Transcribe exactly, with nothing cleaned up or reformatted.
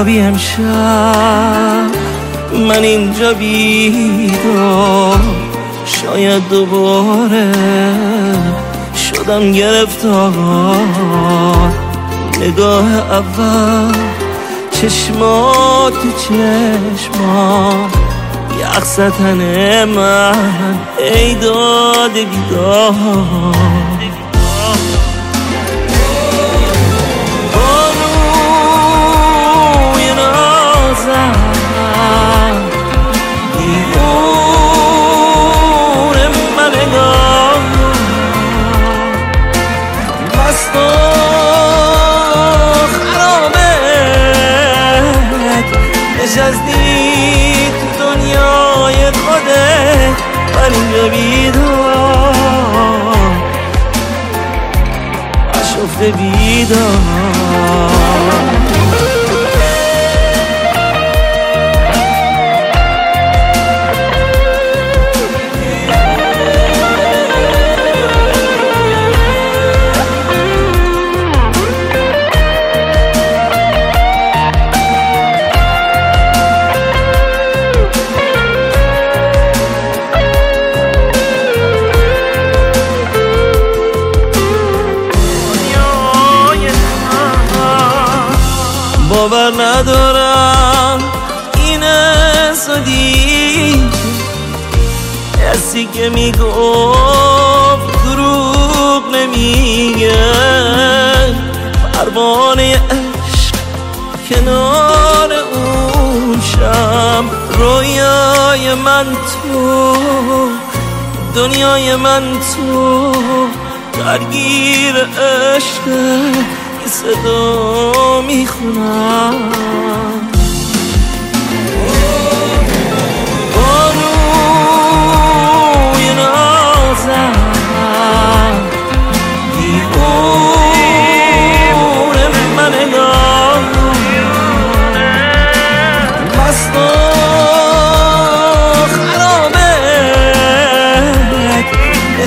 خوابی امشب من اینجا بیدار، شاید دوباره شدم گرفتار. نگاه اول چشمات تو چشمات، یخ ستن من ای داد بیدار. بانوی نازم دیوون من نگاه، مست و خرابت نشستی تو دنیای خودت، من اینجا بیدار آشفته بیدار. باور ندارم این صدیق، کسی که میگفت دروغ نمیگه. پروانه عشق کنار اون شم، رویای من تو دنیای من تو، درگیر عشق صدا میخونم.